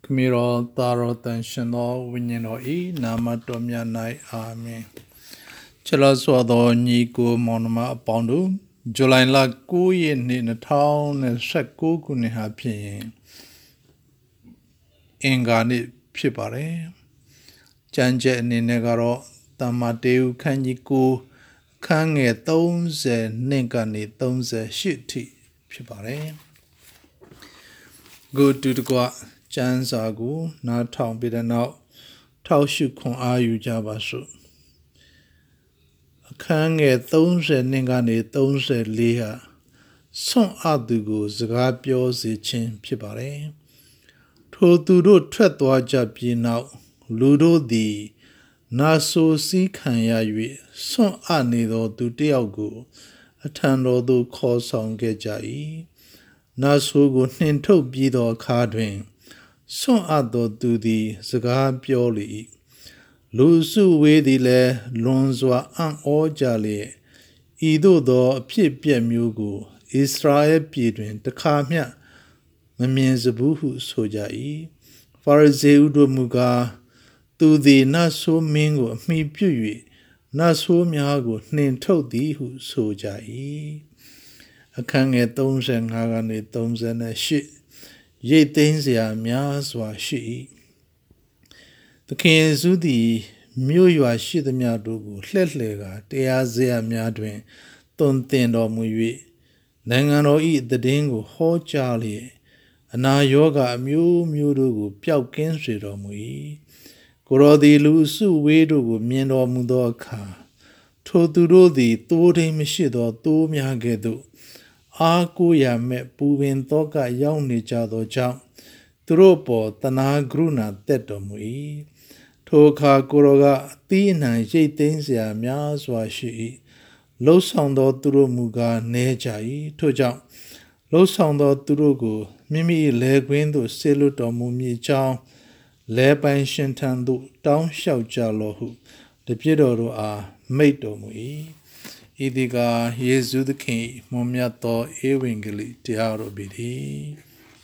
Kmiro Taro Tanshino Winino E Namatomya Nai Amen. Chelaswado Niku Monoma Pondu July La Kuyi in the town and Shaku Kuni happy Ingani Pipare Janje Ninegaro Tamateu Kanyiku Kange Tonze Ningani Tonze Shiti Pipare. Go to the Gua Jansagu, not town bid and out. Tau Shukon Ayu Javasu. Kange Tonze Ningani Tonze Liha. Son Adugu Zagapio Zichin Pipare. Totudo Tretwaja Pinau. Ludo di Naso Si Kanyayui. Son Anido to Diago. Attendo do call song Gejai. Nasugo Ninto Bido Cardwin. Son Ado do the Zagapioli. Lusu Wedile Lonzwa An Ojali. Ido do Pipia Mugu. Israel Pidwin. The Kamia. Mamienzabuhu Sojai. Farazeudo Muga. Do the Naso Mingo Mi Pui. Naso Miago Ninto Dihu Sojai. Akange Tonsen Hagani Tonsen a shit. Ye Tensia Miaswa shi. The King Zudi Muyua shit the Miadugu, Letlega, Teazea Miadwin, Don't Tendo Mui. Nangano eat the dingo, Ho Charlie. Ana yoga Mudugu, Piao Kensido Mui. Gorodi Lusu Wedugu, Miendo Mudoka. Toturo di Tore Mishido, Do Miagedu. Akuya me Puvin Toka Yauni Jado Jam. Tropo Tana Gruna Tetomui. Toka Kuroga Tina Jitensia Miaswa Shi. Low sound of Turumuga Nejai Tojam. Low sound of Turugu. Mimi Legwindo Seluto Mumi Jam. Leban Shintandu Down Shao Jalohu. The Piedoro are Matomui. Idiga Yesu the King, Momiato Ewingly, Tiaro Bidi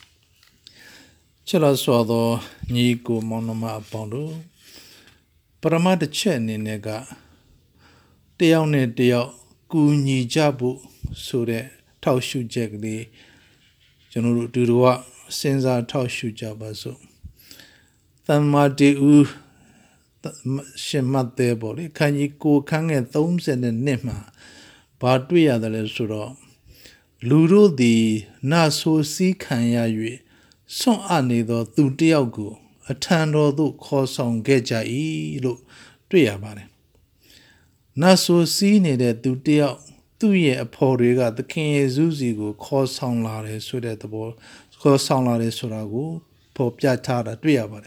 Chelaswado, Niku Monoma Pondo Paramata Chen in Nega Deone Deo, Guni Jabu, Sure, Taushu Jagli, General Dudua, Senza Taushu Jabazo. Tamati U Shemate Boli, can you go Kang and Thumbs and the Nema? But we are the Lesuro. Ludo di Naso Si Kanyayui. Son Anido tu Diago. A tando do cause on Gejai look. Triabare. Naso Si needed to deal 2 year aporiga the King Zuzigo cause on Lare so that the ball cause on Lare Surago. Popiatada Triabare.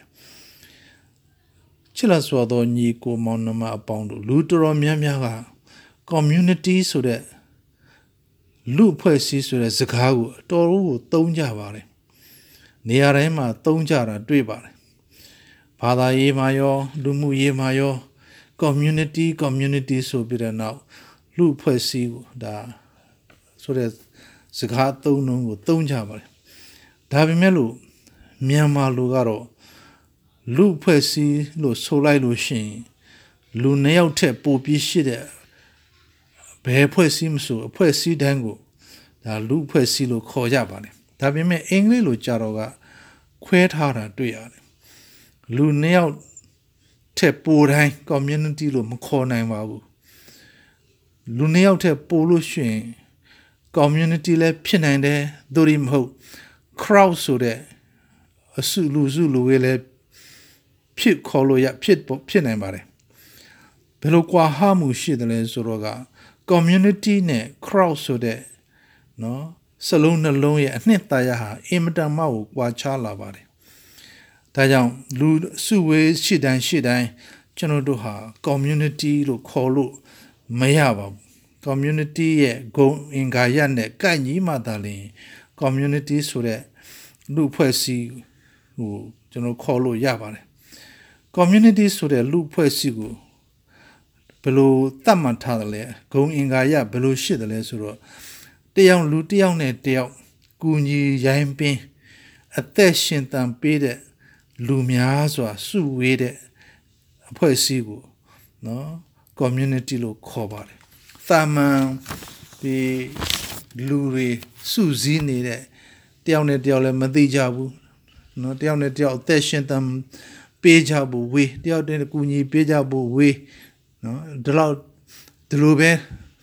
Chilaswado Nico Monoma Abondo. Lutero Miamiaga. Community so that Lu Pussy so that Zakago, Toru, Tonjavare. Niarema, Tonjara, Dribare. Pada ye mayo, Lumu ye mayo, community so be now. Lu Pussy da so that Zakato no Tonjavare. Davimelu, Myanmar Lugaro, Lu Pussy, Lu Solai Lushin, Lu Nail Tep Popi Shida. Bear Pussy so, Pussy Dango, the Lu Pussy lo Kojabane. Tabime English lo Jaroga, quite harder do ya. Lu Nail Tep Borai, community lo Mokona Mabu. Lu Nail Tep Polo Shin, community le Pinande, Dorim Ho, crowd so there. A Zulu will Pit Colo ya Pit Pinamare. Pelokwa Hamu Shidale Soroga. Community ne crowd so that no salon alone ya Netayaha Imadamau Wachala Bari. Tayang Lud Suwe Shidan Chanodoha community lo call Mayaba community ye go in Gayane Ganyi Madali community so that Lupesi who General call Yabare community so that Lupesigu. Below Tamatale, going in Gaya, below shit the lesser. The young Lutian net deal, Guni Yampin, a teshin tan bid လူများစွာစုဝေးတဲ့အဖွဲ့အစည်းကိုနော် community လို့ခေါ်ပါတယ်သာမန်ဒီလူတွေစုစည်းနေတဲ့တယောက်နဲ့တယောက်လည်းမသိကြဘူးနော်တယောက်နဲ့တယောက်အသက်ရှင်သန်ပေးကြဖို့ဝေးတယောက်တည်းကူညီပေးကြဖို့ဝေးနော်ဒီလိုပဲ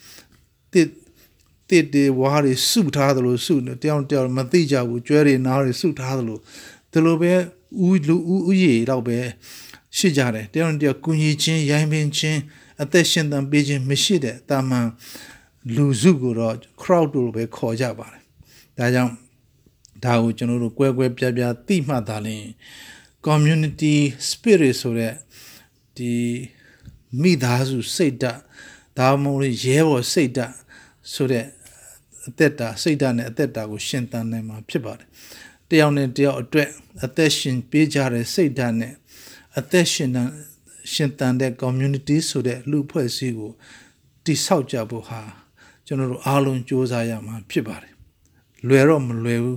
တစ်ဝါးတွေစုထားသလိုစုတယောက်တယောက်မသိကြဘူးကျွဲတွေနားတွေစုထားသလိုဒီလိုပဲဥယေတော့ပဲရှိကြတယ်တယောက်တယောက်ကူညီချင်းရိုင်းပင်ချင်းအသက်ရှင်သန်ပေးခြင်းမရှိတဲ့တာမန်လူစုကိုတော့ crowd လို့ပဲခေါ်ကြပါတယ်ဒါကြောင့်ဒါကိုကျွန်တော်တို့ကွဲကွဲပြားပြားသိမှသာလျှင် community spirit ဆိုတဲ့ဒီမိသားစုစိတ်ဓာတ်ဒါမှမဟုတ်ရဲဘော်စိတ်ဓာတ်ဆိုတဲ့အသက်တာစိတ်ဓာတ်နဲ့အသက်တာကိုရှင်သန်နိုင်မှာဖြစ်ပါတယ်တယောက်နဲ့တယောက်အတွက်အသက်ရှင်ပေးကြတဲ့စိတ်ဓာတ်နဲ့အသက်ရှင်သန်တဲ့ community ဆိုတဲ့လူဖွဲ့စည်းကိုတိဆောက်ကြဖို့ဟာကျွန်တော်တို့အားလုံးစ조사ရမှာဖြစ်ပါတယ်လွယ်တော့မလွယ်ဘူး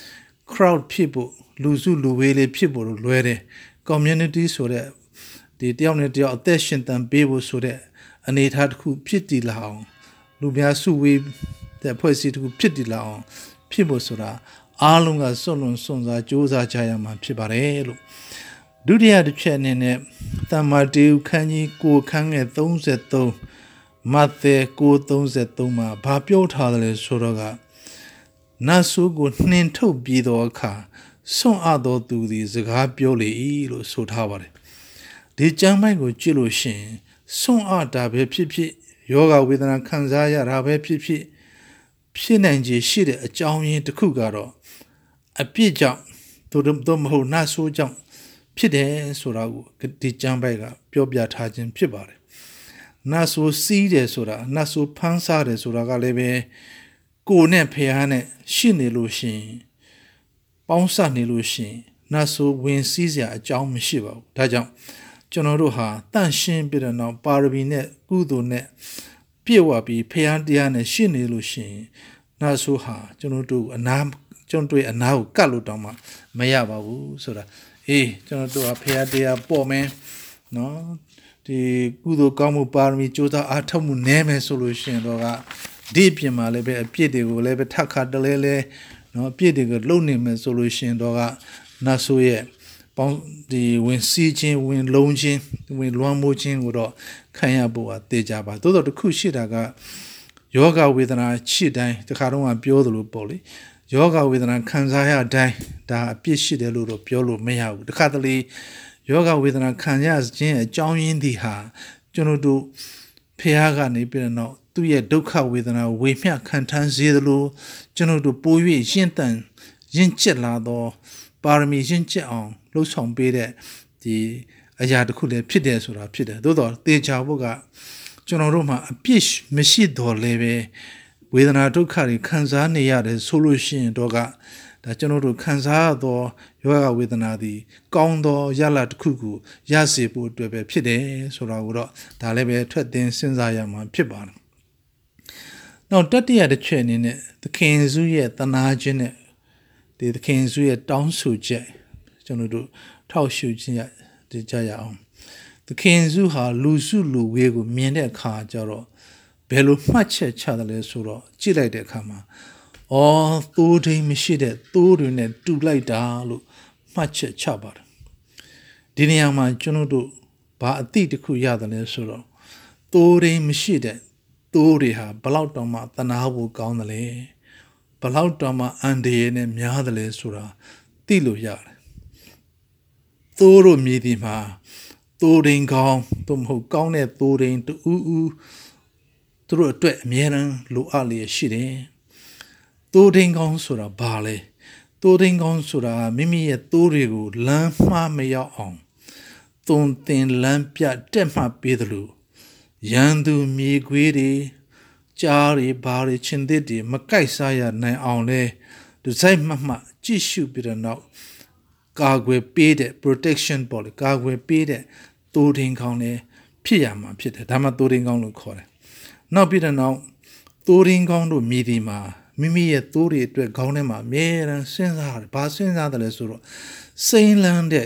crowd ဖြစ်ဖို့လူစုလူဝေးလေးဖြစ်ဖို့လွယ်တယ် community ဆိုတဲ့ဒီတယောက်နဲ့တယောက်အသက်ရှင်သန်ပေးဖို့ဆိုတဲ့အနေအထားတစ်ခုဖြစ်တည်လာအောင်လူများစုဝေးတဲ့ဖွဲ့စည်းတစ်ခုဖြစ်တည်လာအောင်ဖြစ်ဖို့ဆိုတာအားလုံးကစွန့်လွန်စွန့်စားစ조사ကြရမှာဖြစ်ပါတယ်လို့ဒုတိယတစ်ချက်အနေနဲ့သမ္မာတေယခန်းကြီး9ခန်းငယ်33မဿဲ9:33မှာဘာပြောထားတယ်လဲဆိုတော့ကနတ်ဆိုးကိုနှင်ထုတ်ပြီးသောအခါစွန့်အပ်သောသူသည်စကားပြောလေ၏လို့ဆိုထားပါတယ်ဒီကျမ်းပိုင်းကိုကြည့်လို့ရှိရင်စွန့်အပ်တာပဲဖြစ်ဖြစ်ယောဂဝေဒနာခံစားရတာပဲဖြစ်ဖြစ်ဖြစ်နိုင်ခြေရှိတဲ့အကြောင်းရင်းတစ်ခုကတော့အပြစ်ကြောင့်တို့မဟုတ်နတ်ဆိုးကြောင့်ဖြစ်တယ်ဆိုတာကိုဒီကျမ်းပိုက်ကပြောပြထားခြင်းဖြစ်ပါတယ်နတ်ဆိုးစီးတယ်ဆိုတာနတ်ဆိုးဖမ်းစားတယ်ဆိုတာကလည်းပဲကိုယ်နဲ့ဖះနဲ့ရှိနေလို့ရှိရင်ပေါင်းစပ်နေလို့ရှိရင်နတ်ဆိုးဝင်စည်းစရာအကြောင်းမရှိပါဘူးဒါကြောင့်ကျွန်တော်တို့ဟာတန့်ရှင်းပြီးတဲ့နောက်ပါရမီနဲ့ကုသိုလ်နဲ့ပြည့်ဝပြီးဖះတရားနဲ့ရှိနေလို့ရှိရင်နတ်ဆိုးဟာကျွန်တော်တို့အနာကိုကတ်လို့တောင်းမှမရပါဘူးဆိုတာကျွန်တော်တို့ကဖះတရားပေါ်မယ်နော်ဒီကုသိုလ်ကောင်းမှုပါရမီကြိုးစားအားထုတ်မှုနည်းမယ်ဆိုလို့ရှိရင်တော့ကဒီပြင်မှာလည်းပဲအပြစ်တွေကိုလည်းပဲထပ်ခါတလဲလဲနော်အပြစ်တွေကိုလုံနေမယ်ဆိုလို့ရှိရင်တော့ကနတ်ဆိုးရဲ့ပေါင်းဒီဝင်စီးခြင်းဝင်လုံးခြင်းဝင်လွှမ်းမိုးခြင်းကိုတော့ခံရဖို့ကတေချာပါသို့တော်တစ်ခုရှိတာကယောဂဝေဒနာရှိတိုင်းတခါတော့ပြောသလိုပေါ့လေယောဂဝေဒနာခံစားရတိုင်းဒါအပြစ်ရှိတယ်လို့တော့ပြောလို့မရဘူးတခါတလေယောဂဝေဒနာခံရခြင်းအကြောင်းရင်းဒီဟာကျွန်တော်တို့ဖះကနေပြီးတော့သူ့ရဲ့ဒုက္ခဝေဒနာဝေမျှခံထမ်းစေသလိုကျွန်တော်တို့ပို၍ရင့်ကျက်လာသောပါရမီရင့်ကျက်အောင်လှုပ်ဆောင်ပေးတဲ့ဒီအရာတစ်ခုလည်းဖြစ်တယ်ဆိုတာဖြစ်တယ်သို့တော့တေချာဖို့ကကျွန်တော်တို့မှာအပြစ်မရှိတော့လည်းပဲဝေဒနာဒုက္ခတွေခံစားနေရတယ်ဆိုလို့ရှိရင်တော့ကဒါကျွန်တော်တို့ခံစားရသောယောဂဝေဒနာသည်ကောင်းသောရလဒ်တစ်ခုကိုရစေဖို့အတွက်ပဲဖြစ်တယ်ဆိုတာကိုတော့ဒါလည်းပဲထွက်သင်စဉ်းစားရမှာဖြစ်ပါတယ်။နောက်တတိယတစ်ချက်အနေနဲ့သခင်ယေရှုရဲ့တနာခြင်းနဲ့ဒီသခင်ယေရှုရဲ့တောင်းဆိုချက်ကျွန်တော်တို့ထောက်ရှုခြင်းရကြရအောင်။သခင်ယေရှုဟာလူစုလူဝေးကိုမြင်တဲ့အခါကျတော့ဘယ်လိုမှတ်ချက်ချတယ်လဲဆိုတော့ကြည့်လိုက်တဲ့အခါမှာသိုးထိန်မရှိတဲ့သိုးတွေနဲ့တူလိုက်တာလို့မှတ်ချက်ချပါတယ်ဒီနေရာမှာကျွန်တော်တို့ဘာအသိတစ်ခုရတယ်လဲဆိုတော့သိုးထိန်မရှိတဲ့သိုးတွေဟာဘလောက်တောင်မှတနာဖို့ကောင်းတယ်လေဘလောက်တောင်မှအန္တရာယ်နဲ့များတယ်လေဆိုတာသိလို့ရတယ်သိုးတို့မြည်ဒီမှာသိုးထိန်ကောင်းသို့မဟုတ်ကောင်းတဲ့သိုးထိန်တူဦးသူတို့အတွက်အမြဲတမ်းလိုအပ်လျက်ရှိတယ်သိုးထိန်ကောင်းဆိုတာဘာလဲသိုးထိန်ကောင်းဆိုတာမိမိရဲ့သိုးတွေကိုလမ်းမှားမရောက်အောင်သွန်သင်လမ်းပြတက်မှတ်ပေးတယ်လို့ရန်သူမြေခွေးတွေကြားတွေဘာတွေချင်းသစ်တွေမကိုက်စားရနိုင်အောင်လဲဒီဇိုင်းမှကြည့်ရှုပြီးတော့နောက်ကာကွယ်ပေးတဲ့ protection ပေါ့လေကာကွယ်ပေးတဲ့သိုးထိန်ကောင်းလဲဖြစ်ရမှာဖြစ်တယ်ဒါမှသိုးထိန်ကောင်းလို့ခေါ်တယ်နောက်ပြီးတော့နောက်သိုးထိန်ကောင်းတို့မြည်ဒီမှာမိမိရဲ့သိုးတွေအတွက်ခေါင်းထဲမှာအမြဲတမ်းစဉ်းစားတယ်။ဘာစဉ်းစားတယ်လဲဆိုတော့စိမ့်လန်းတဲ့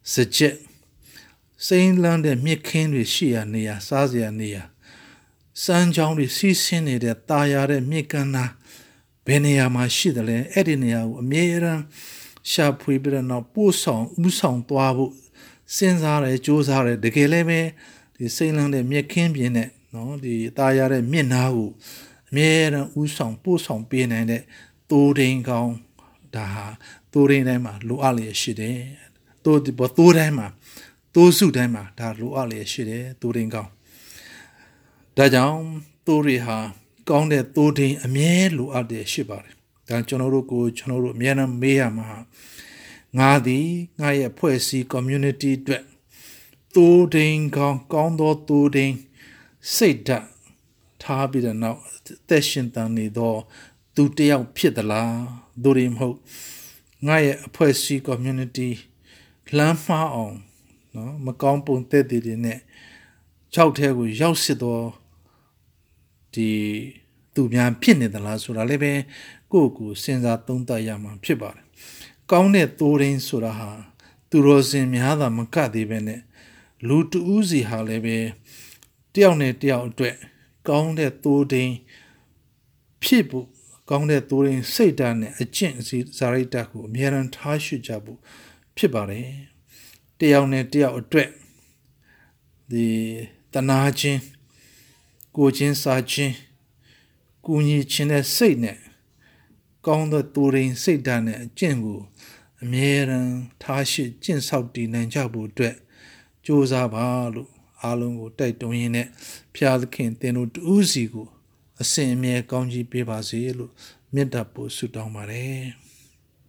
စကြက်စိမ့်လန်းတဲ့မြစ်ခင်းတွေရှိရာနေရာစားစရာနေရာစမ်းချောင်းတွေစီးဆင်းနေတဲ့ตาရတဲ့မြစ်ကမ်းနားဘယ်နေရာမှာရှိတယ်လဲအဲ့ဒီနေရာကိုအမြဲတမ်းရှာဖွေပြီးတော့ပို့ဆောင်ဥဆောင်သွားဖို့စဉ်းစားတယ်စူးစမ်းတယ်တကယ်လည်းပဲဒီစိမ့်လန်းတဲ့မြစ်ခင်းပြင်းနဲ့နော်ဒီตาရတဲ့မြစ်နားကိုအမြဲတမ်းဥဆောင်ပို့ဆောင်ပေးနိုင်တဲ့တိုးတိန်ကောင်းဒါဟာတိုးတိန်တိုင်းမှာလိုအပ်လျက်ရှိတယ်တိုးဒီပေါ်တိုးတိုင်းမှာတိုးစုတိုင်းမှာဒါလိုအပ်လျက်ရှိတယ်တိုးတိန်ကောင်းဒါကြောင့်တိုးတွေဟာကောင်းတဲ့တိုးတိန်အမြဲလိုအပ်တယ်ရှိပါတယ်ဒါကျွန်တော်တို့အမြဲတမ်းမေးရမှာငါသည်ငါရဲ့ဖွဲ့စည်း community အတွက်တိုးတိန်ကောင်းသောတိုးတိန်စိတ်ဓာတ်ထားပြီးတဲ့နောက်သက်ရှင်တန်နေသောသူတယောက်ဖြစ်သလားဒိုရီမဟုတ်ငါရဲ့အဖွဲ့အစည်း community လမ်းမှားအောင်နော်မကောင်းပုံသက်တည်တွေနဲ့ကြောက်တဲ့ကိုရောက်စစ်တော့ဒီသူများဖြစ်နေသလားဆိုတာလည်းပဲကိုယ့်ကိုစဉ်းစားသုံးသပ်ရမှာဖြစ်ပါတယ်ကောင်းတဲ့သိုးရင်းဆိုတာဟာသူတော်စင်များသာမကသေးပဲနဲ့လူတဦးစီဟာလည်းပဲတယောက်နဲ့တယောက်အတွက်ကောင်းတဲ့သိုးရင်းဖြစ်ဖို့ကောင်းတဲ့သိုးရင်းစိတ်ဓာတ်နဲ့အကျင့်ဇာရိတကိုအများရန်ထားရှိကြဖို့ဖြစ်ပါတယ်တယောက်နဲ့တယောက်အတွက်ဒီတနာချင်းကိုချင်းစားချင်းကူညီခြင်းတဲ့စိတ်နဲ့ကောင်းတဲ့သိုးရင်းစိတ်ဓာတ်နဲ့အကျင့်ကိုအမြဲတမ်းထားရှိကျင့်ဆောက်တည်နိုင်ကြဖို့အတွက်ကြိုးစားပါလို့အားလုံးကိုတိုက်တွန်းရင်းနဲ့ဖျားသခင်သင်တို့တူးစီကိုအစဉ်အမြဲကောင်းကြီးပေးပါစေလို့မေတ္တာပို့ဆုတောင်းပါတယ်